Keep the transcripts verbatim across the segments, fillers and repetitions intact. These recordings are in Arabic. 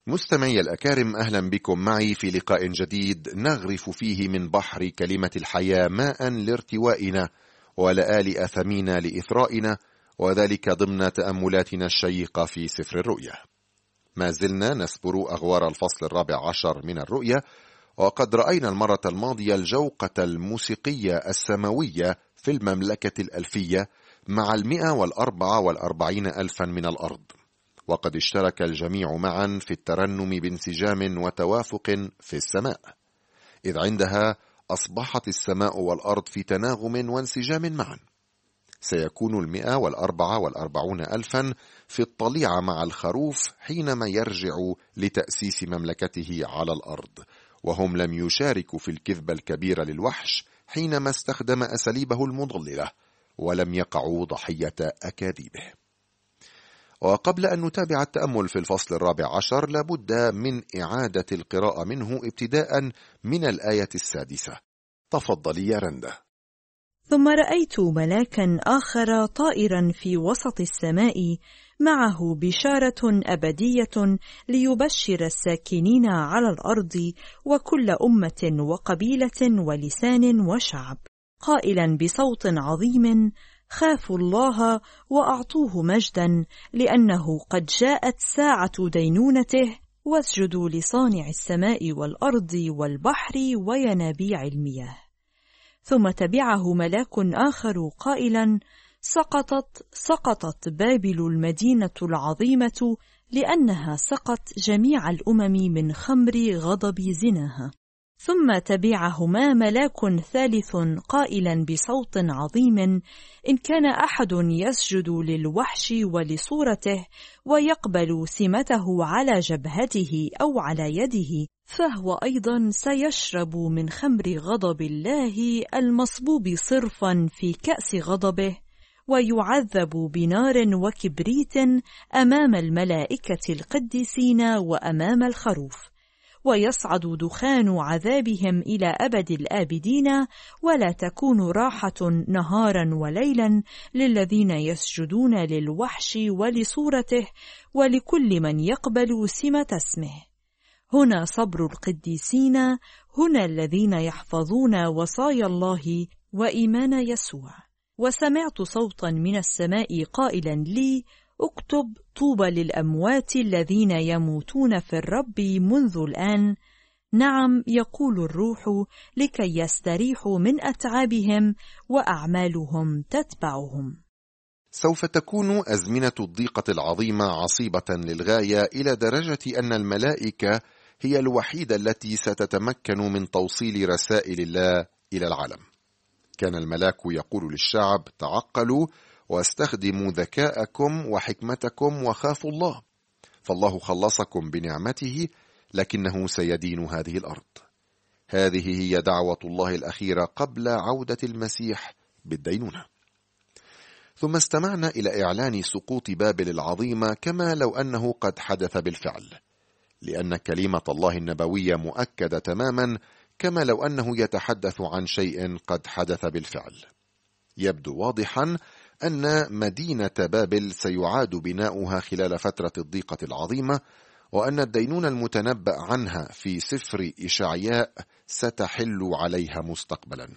مستمعي الأكارم، أهلا بكم معي في لقاء جديد نغرف فيه من بحر كلمة الحياة ماء لارتوائنا ولآل أثمين لإثرائنا، وذلك ضمن تأملاتنا الشيقة في سفر الرؤيا. ما زلنا نسبر أغوار الفصل الرابع عشر من الرؤيا، وقد رأينا المرة الماضية الجوقة الموسيقية السماوية في المملكة الألفية مع المئة والأربعة والأربعين ألفا من الأرض، وقد اشترك الجميع معا في الترنم بانسجام وتوافق في السماء، إذ عندها أصبحت السماء والأرض في تناغم وانسجام معا. سيكون المئة والأربعة والأربعون ألفا في الطليعة مع الخروف حينما يرجع لتأسيس مملكته على الأرض، وهم لم يشاركوا في الكذبة الكبيرة للوحش حينما استخدم أساليبه المضللة، ولم يقعوا ضحية أكاذيبه. وقبل أن نتابع التأمل في الفصل الرابع عشر لابد من إعادة القراءة منه ابتداء من الآية السادسة. تفضلي يا رندا. ثم رأيت ملاكا آخر طائرا في وسط السماء، معه بشارة أبدية ليبشر الساكنين على الأرض وكل أمة وقبيلة ولسان وشعب، قائلا بصوت عظيم: خافوا الله وأعطوه مجدا، لأنه قد جاءت ساعة دينونته، واسجدوا لصانع السماء والأرض والبحر وينابيع المياه. ثم تبعه ملاك آخر قائلا: سقطت سقطت بابل المدينة العظيمة، لأنها سقت جميع الأمم من خمر غضب زناها. ثم تبعهما ملاك ثالث قائلا بصوت عظيم: إن كان أحد يسجد للوحش ولصورته ويقبل سمته على جبهته أو على يده، فهو أيضا سيشرب من خمر غضب الله المصبوب صرفا في كأس غضبه، ويعذب بنار وكبريت أمام الملائكة القديسين وأمام الخروف، ويصعد دخان عذابهم إلى أبد الآبدين، ولا تكون راحة نهارا وليلا للذين يسجدون للوحش ولصورته ولكل من يقبل سمة اسمه. هنا صبر القديسين، هنا الذين يحفظون وصايا الله وإيمان يسوع. وسمعت صوتا من السماء قائلا لي: اكتب: طوبى للأموات الذين يموتون في الرب منذ الآن، نعم يقول الروح، لكي يستريحوا من أتعابهم وأعمالهم تتبعهم. سوف تكون أزمنة الضيقة العظيمة عصيبة للغاية، إلى درجة أن الملائكة هي الوحيدة التي ستتمكن من توصيل رسائل الله إلى العالم. كان الملاك يقول للشعب: تعقلوا واستخدموا ذكاءكم وحكمتكم وخافوا الله، فالله خلصكم بنعمته، لكنه سيدين هذه الأرض. هذه هي دعوة الله الأخيرة قبل عودة المسيح بالدينونة. ثم استمعنا إلى إعلان سقوط بابل العظيمة كما لو أنه قد حدث بالفعل، لأن كلمة الله النبوية مؤكدة تماما كما لو أنه يتحدث عن شيء قد حدث بالفعل. يبدو واضحا أن مدينة بابل سيعاد بناؤها خلال فترة الضيقة العظيمة، وأن الدينونة المتنبأ عنها في سفر إشعياء ستحل عليها مستقبلا.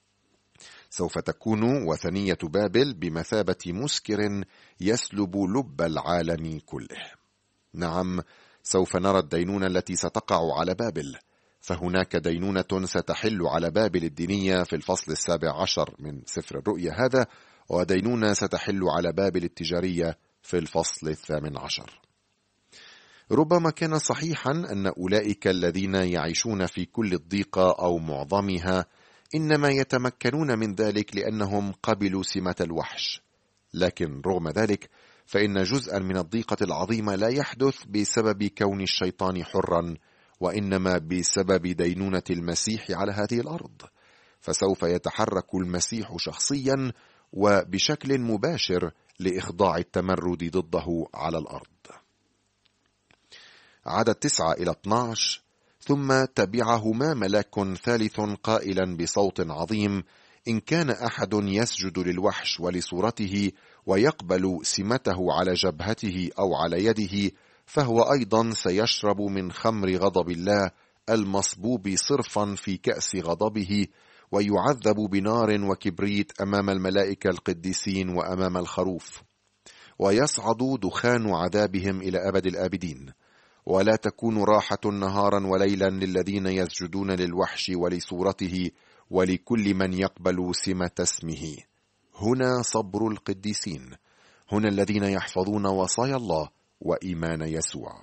سوف تكون وثنية بابل بمثابة مسكر يسلب لب العالم كله. نعم، سوف نرى الدينونة التي ستقع على بابل، فهناك دينونة ستحل على بابل الدينية في الفصل السابع عشر من سفر الرؤيا هذا، ودينونة ستحل على بابل التجارية في الفصل الثامن عشر. ربما كان صحيحا أن أولئك الذين يعيشون في كل الضيقة أو معظمها إنما يتمكنون من ذلك لأنهم قبلوا سمة الوحش، لكن رغم ذلك فإن جزءا من الضيقة العظيمة لا يحدث بسبب كون الشيطان حرا، وإنما بسبب دينونة المسيح على هذه الأرض. فسوف يتحرك المسيح شخصيا وبشكل مباشر لإخضاع التمرد ضده على الأرض. عدد تسعة إلى اثني عشر: ثم تبعهما ملاك ثالث قائلا بصوت عظيم: إن كان أحد يسجد للوحش ولصورته ويقبل سمته على جبهته أو على يده، فهو أيضا سيشرب من خمر غضب الله المصبوب صرفا في كأس غضبه، ويعذب بنار وكبريت أمام الملائكة القديسين وأمام الخروف، ويصعد دخان عذابهم إلى أبد الآبدين. ولا تكون راحة نهارا وليلا للذين يسجدون للوحش ولصورته ولكل من يقبل سمة اسمه. هنا صبر القديسين، هنا الذين يحفظون وصايا الله وإيمان يسوع.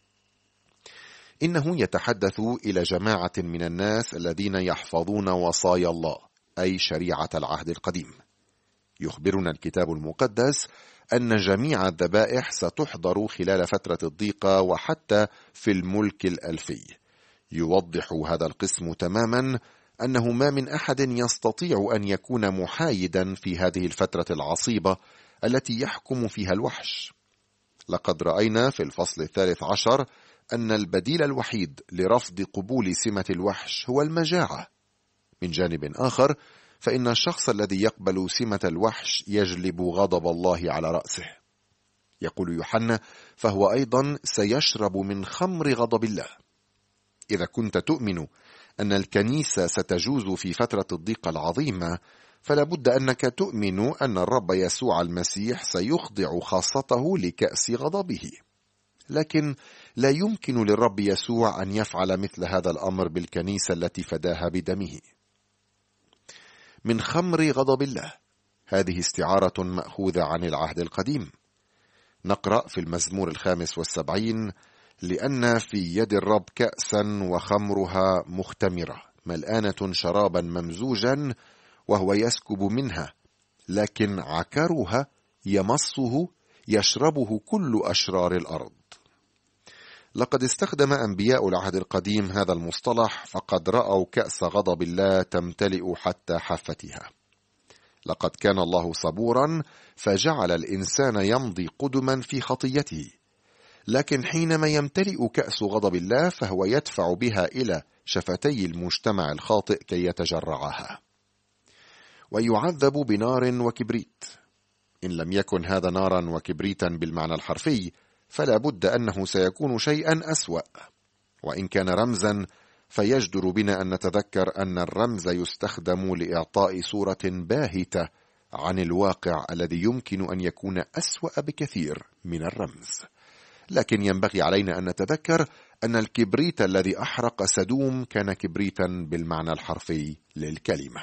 إنه يتحدث إلى جماعة من الناس الذين يحفظون وصايا الله، أي شريعة العهد القديم. يخبرنا الكتاب المقدس أن جميع الذبائح ستحضر خلال فترة الضيقة وحتى في الملك الألفي. يوضح هذا القسم تماما أنه ما من أحد يستطيع أن يكون محايدا في هذه الفترة العصيبة التي يحكم فيها الوحش. لقد رأينا في الفصل الثالث عشر أن البديل الوحيد لرفض قبول سمة الوحش هو المجاعة. من جانب آخر، فإن الشخص الذي يقبل سمة الوحش يجلب غضب الله على رأسه. يقول يوحنا: فهو أيضا سيشرب من خمر غضب الله. إذا كنت تؤمن أن الكنيسة ستجوز في فترة الضيقة العظيمة، فلا بد أنك تؤمن أن الرب يسوع المسيح سيخضع خاصته لكأس غضبه. لكن لا يمكن للرب يسوع أن يفعل مثل هذا الأمر بالكنيسة التي فداها بدمه. من خمر غضب الله، هذه استعارة مأخوذة عن العهد القديم. نقرأ في المزمور الخامس والسبعين: لأن في يد الرب كأسا وخمرها مختمرة، ملآنة شرابا ممزوجا، وهو يسكب منها، لكن عكرها يمصه يشربه كل أشرار الأرض. لقد استخدم أنبياء العهد القديم هذا المصطلح، فقد رأوا كأس غضب الله تمتلئ حتى حافتها. لقد كان الله صبورا فجعل الإنسان يمضي قدما في خطيته، لكن حينما يمتلئ كأس غضب الله فهو يدفع بها إلى شفتي المجتمع الخاطئ كي يتجرعها. ويعذب بنار وكبريت. إن لم يكن هذا نارا وكبريتا بالمعنى الحرفي، فلا بد أنه سيكون شيئا أسوأ. وإن كان رمزا، فيجدر بنا أن نتذكر أن الرمز يستخدم لإعطاء صورة باهتة عن الواقع الذي يمكن أن يكون أسوأ بكثير من الرمز. لكن ينبغي علينا أن نتذكر أن الكبريت الذي أحرق سدوم كان كبريتا بالمعنى الحرفي للكلمة.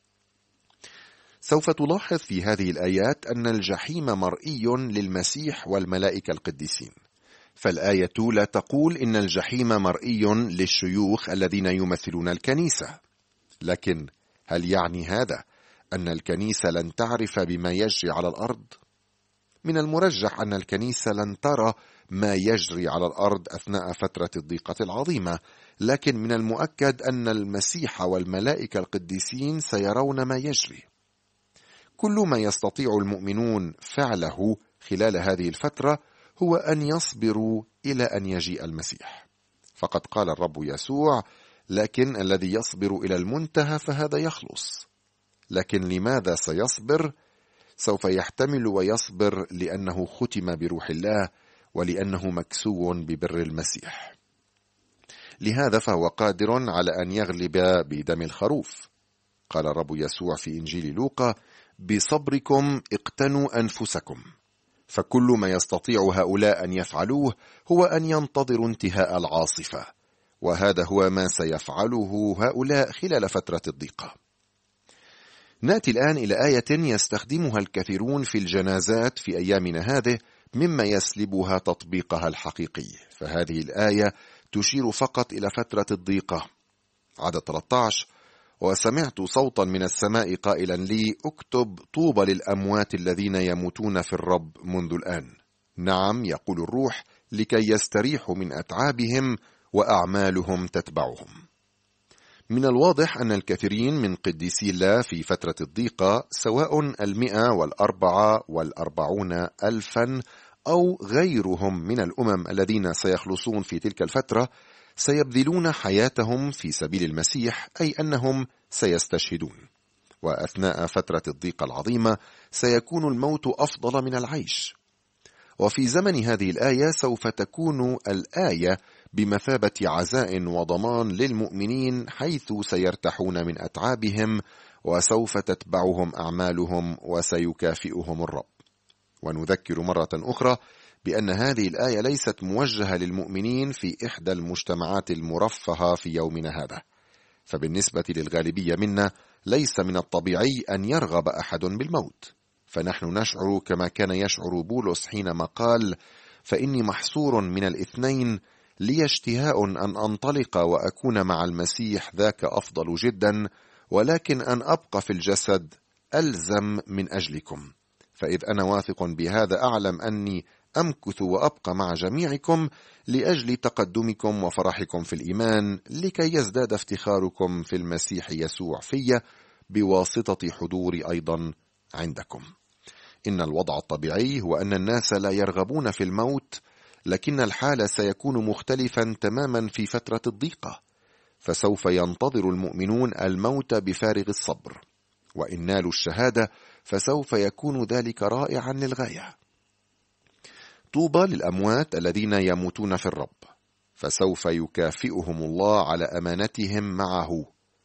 سوف تلاحظ في هذه الآيات أن الجحيم مرئي للمسيح والملائكة القديسين. فالآية لا تقول إن الجحيم مرئي للشيوخ الذين يمثلون الكنيسة. لكن هل يعني هذا أن الكنيسة لن تعرف بما يجري على الأرض؟ من المرجح أن الكنيسة لن ترى ما يجري على الأرض أثناء فترة الضيقة العظيمة، لكن من المؤكد أن المسيح والملائكة القديسين سيرون ما يجري. كل ما يستطيع المؤمنون فعله خلال هذه الفترة هو أن يصبروا إلى أن يجيء المسيح. فقد قال الرب يسوع: لكن الذي يصبر إلى المنتهى فهذا يخلص. لكن لماذا سيصبر؟ سوف يحتمل ويصبر لأنه ختم بروح الله، ولأنه مكسو ببر المسيح. لهذا فهو قادر على أن يغلب بدم الخروف. قال الرب يسوع في إنجيل لوقا: بصبركم اقتنوا أنفسكم. فكل ما يستطيع هؤلاء أن يفعلوه هو أن ينتظروا انتهاء العاصفة، وهذا هو ما سيفعله هؤلاء خلال فترة الضيقة. نأتي الآن إلى آية يستخدمها الكثيرون في الجنازات في أيامنا هذه، مما يسلبها تطبيقها الحقيقي. فهذه الآية تشير فقط إلى فترة الضيقة. عدد ثلاثة عشر: وسمعت صوتا من السماء قائلا لي: اكتب طوبى للأموات الذين يموتون في الرب منذ الآن. نعم، يقول الروح، لكي يستريحوا من أتعابهم وأعمالهم تتبعهم. من الواضح أن الكثيرين من قديسي الله في فترة الضيقة، سواء المئة والأربعة والأربعون ألفا أو غيرهم من الأمم الذين سيخلصون في تلك الفترة، سيبذلون حياتهم في سبيل المسيح، أي أنهم سيستشهدون. وأثناء فترة الضيقة العظيمة سيكون الموت أفضل من العيش. وفي زمن هذه الآية سوف تكون الآية بمثابة عزاء وضمان للمؤمنين، حيث سيرتاحون من أتعابهم وسوف تتبعهم أعمالهم وسيكافئهم الرب. ونذكر مرة أخرى بأن هذه الآية ليست موجهة للمؤمنين في إحدى المجتمعات المرفهة في يومنا هذا، فبالنسبة للغالبية منا ليس من الطبيعي أن يرغب أحد بالموت، فنحن نشعر كما كان يشعر بولس حينما قال: فإني محصور من الاثنين، لي اشتهاء أن أنطلق وأكون مع المسيح، ذاك أفضل جدا، ولكن أن أبقى في الجسد ألزم من أجلكم. فإذ أنا واثق بهذا أعلم أني أمكث وأبقى مع جميعكم لأجل تقدمكم وفرحكم في الإيمان، لكي يزداد افتخاركم في المسيح يسوع في بواسطة حضوري أيضا عندكم. إن الوضع الطبيعي هو أن الناس لا يرغبون في الموت، لكن الحال سيكون مختلفا تماما في فترة الضيقة، فسوف ينتظر المؤمنون الموت بفارغ الصبر، وإن نالوا الشهادة فسوف يكون ذلك رائعا للغاية. طوبى للأموات الذين يموتون في الرب، فسوف يكافئهم الله على أمانتهم معه،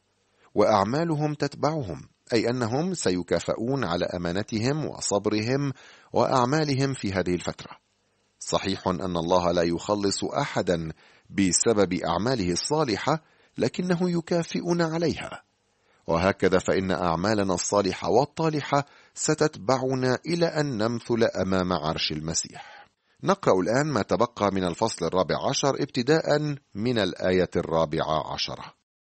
وأعمالهم تتبعهم، أي أنهم سيكافئون على أمانتهم وصبرهم وأعمالهم في هذه الفترة. صحيح أن الله لا يخلص أحدا بسبب أعماله الصالحة، لكنه يكافئنا عليها، وهكذا فإن أعمالنا الصالحة والطالحة ستتبعنا إلى أن نمثل أمام عرش المسيح. نقرأ الآن ما تبقى من الفصل الرابع عشر ابتداء من الآية الرابعة عشرة.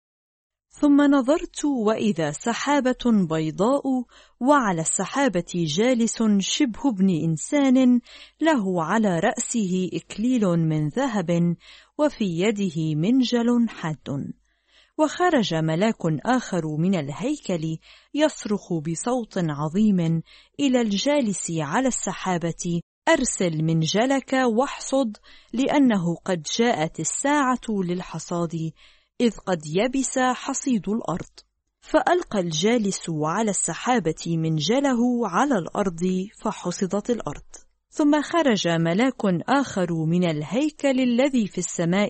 ثم نظرت وإذا سحابة بيضاء، وعلى السحابة جالس شبه ابن إنسان، له على رأسه إكليل من ذهب، وفي يده منجل حاد. وخرج ملاك آخر من الهيكل يصرخ بصوت عظيم إلى الجالس على السحابة: أرسل منجلك واحصد، لأنه قد جاءت الساعة للحصاد، إذ قد يبس حصيد الأرض. فألقى الجالس على السحابة منجله على الأرض، فحصدت الأرض. ثم خرج ملاك آخر من الهيكل الذي في السماء،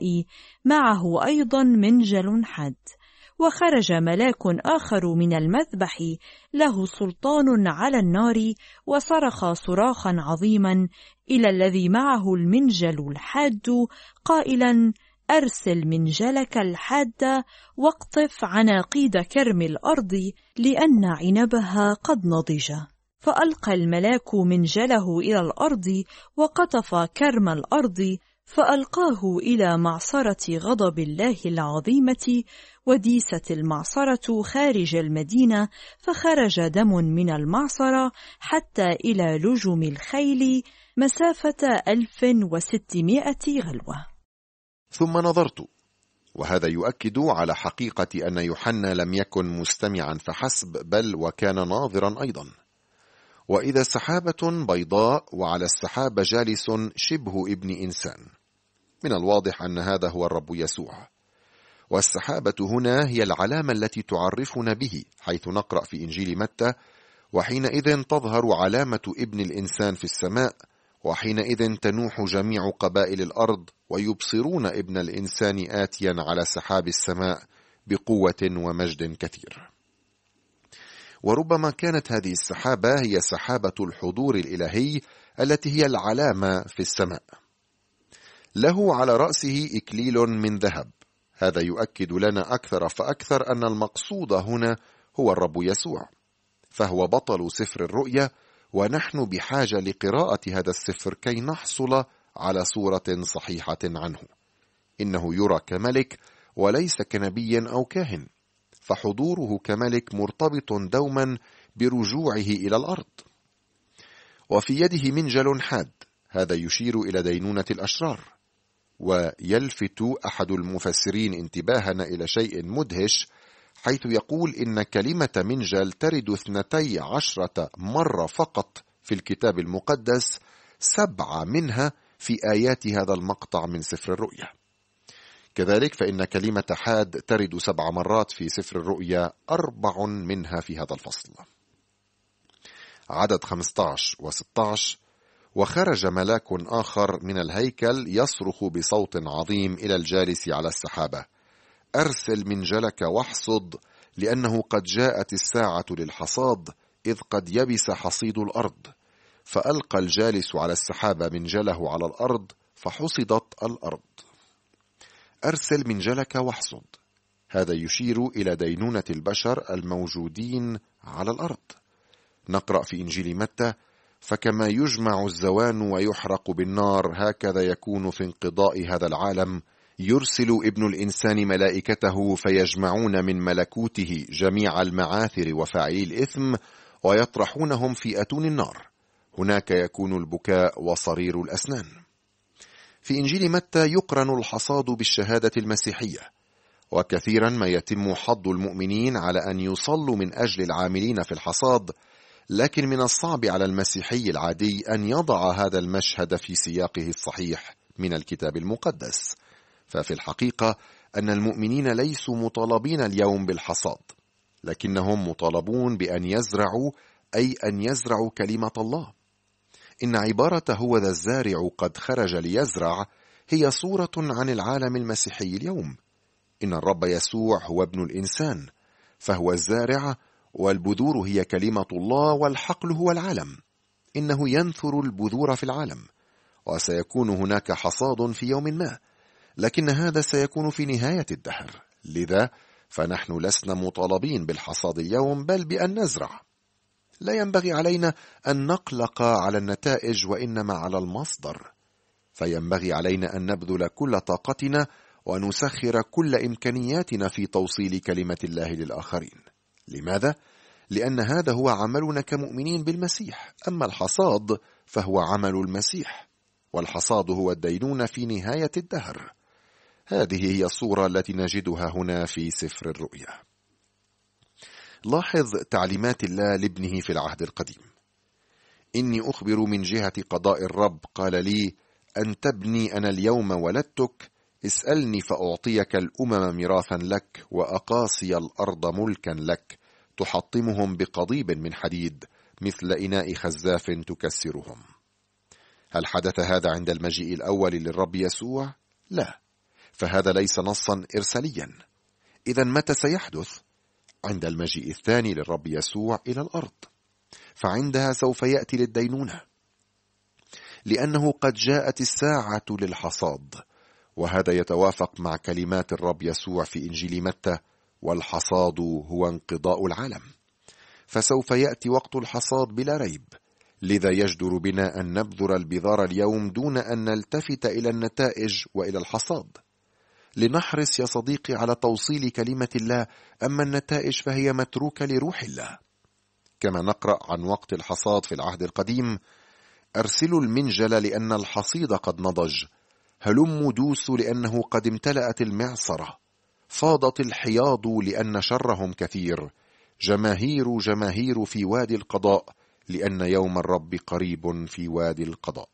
معه أيضا منجل حاد. وخرج ملاك آخر من المذبح، له سلطان على النار، وصرخ صراخا عظيما إلى الذي معه المنجل الحاد قائلا: أرسل منجلك الحاد، واقطف عناقيد كرم الأرض، لأن عنبها قد نضج. فألقى الملاك منجله إلى الأرض، وقطف كرم الأرض، فألقاه إلى معصرة غضب الله العظيمة، وديست المعصرة خارج المدينة، فخرج دم من المعصرة حتى إلى لجم الخيل، مسافة ألف وستمائة غلوة. ثم نظرت، وهذا يؤكد على حقيقة أن يوحنا لم يكن مستمعا فحسب، بل وكان ناظرا أيضا. وإذا سحابة بيضاء، وعلى السحابة جالس شبه ابن إنسان. من الواضح أن هذا هو الرب يسوع، والسحابة هنا هي العلامة التي تعرفنا به، حيث نقرأ في إنجيل متى: وحينئذ تظهر علامة ابن الإنسان في السماء، وحينئذ تنوح جميع قبائل الأرض، ويبصرون ابن الإنسان آتيا على سحاب السماء بقوة ومجد كثير. وربما كانت هذه السحابة هي سحابة الحضور الإلهي التي هي العلامة في السماء. له على رأسه إكليل من ذهب. هذا يؤكد لنا أكثر فأكثر أن المقصود هنا هو الرب يسوع، فهو بطل سفر الرؤيا، ونحن بحاجة لقراءة هذا السفر كي نحصل على صورة صحيحة عنه. إنه يرى كملك وليس كنبي أو كاهن، فحضوره كملك مرتبط دوما برجوعه إلى الأرض. وفي يده منجل حاد، هذا يشير إلى دينونة الأشرار. ويلفت أحد المفسرين انتباهنا إلى شيء مدهش، حيث يقول إن كلمة منجل ترد اثنتي عشرة مرة فقط في الكتاب المقدس، سبعة منها في آيات هذا المقطع من سفر الرؤيا. كذلك فإن كلمة حاد ترد سبع مرات في سفر الرؤيا، أربع منها في هذا الفصل. عدد خمسة عشر و ستة عشر: وخرج ملاك آخر من الهيكل يصرخ بصوت عظيم إلى الجالس على السحابة: أرسل منجلك واحصد، لأنه قد جاءت الساعة للحصاد، إذ قد يبس حصيد الأرض. فألقى الجالس على السحابة منجله على الأرض، فحصدت الأرض. أرسل منجلك واحصد، هذا يشير إلى دينونة البشر الموجودين على الأرض. نقرأ في إنجيل متى: فكما يجمع الزوان ويحرق بالنار، هكذا يكون في انقضاء هذا العالم. يرسل ابن الإنسان ملائكته فيجمعون من ملكوته جميع المعاثر وفاعلي الإثم، ويطرحونهم في أتون النار، هناك يكون البكاء وصرير الأسنان. في إنجيل متى يقرن الحصاد بالشهادة المسيحية، وكثيرا ما يتم حض المؤمنين على أن يصلوا من أجل العاملين في الحصاد، لكن من الصعب على المسيحي العادي أن يضع هذا المشهد في سياقه الصحيح من الكتاب المقدس. ففي الحقيقة أن المؤمنين ليسوا مطالبين اليوم بالحصاد، لكنهم مطالبون بأن يزرعوا، أي أن يزرعوا كلمة الله. إن عبارة هو ذا الزارع قد خرج ليزرع هي صورة عن العالم المسيحي اليوم. إن الرب يسوع هو ابن الإنسان، فهو الزارع، والبذور هي كلمة الله، والحقل هو العالم. إنه ينثر البذور في العالم، وسيكون هناك حصاد في يوم ما، لكن هذا سيكون في نهاية الدهر. لذا فنحن لسنا مطالبين بالحصاد اليوم، بل بأن نزرع. لا ينبغي علينا أن نقلق على النتائج، وإنما على المصدر. فينبغي علينا أن نبذل كل طاقتنا ونسخر كل إمكانياتنا في توصيل كلمة الله للآخرين. لماذا؟ لأن هذا هو عملنا كمؤمنين بالمسيح. أما الحصاد فهو عمل المسيح، والحصاد هو الدينونة في نهاية الدهر. هذه هي الصورة التي نجدها هنا في سفر الرؤيا. لاحظ تعليمات الله لابنه في العهد القديم: إني أخبر من جهة قضاء الرب، قال لي أن تبني أنا اليوم ولدتك، اسألني فأعطيك الأمم ميراثا لك، وأقاصي الأرض ملكا لك، تحطمهم بقضيب من حديد، مثل إناء خزاف تكسرهم. هل حدث هذا عند المجيء الأول للرب يسوع؟ لا، فهذا ليس نصا إرساليا. إذن متى سيحدث؟ عند المجيء الثاني للرب يسوع إلى الأرض، فعندها سوف يأتي للدينونة، لأنه قد جاءت الساعة للحصاد. وهذا يتوافق مع كلمات الرب يسوع في إنجيل متى: والحصاد هو انقضاء العالم. فسوف يأتي وقت الحصاد بلا ريب، لذا يجدر بنا أن نبذر البذار اليوم دون أن نلتفت إلى النتائج وإلى الحصاد. لنحرص يا صديقي على توصيل كلمة الله، أما النتائج فهي متروكة لروح الله. كما نقرأ عن وقت الحصاد في العهد القديم: أرسلوا المنجل لأن الحصيد قد نضج، هلموا دوسوا لأنه قد امتلأت المعصرة، فاضت الحياض لأن شرهم كثير، جماهير جماهير في وادي القضاء، لأن يوم الرب قريب في وادي القضاء.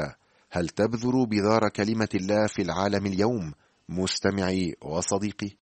فهل تبذر بذار كلمة الله في العالم اليوم مستمعي وصديقي؟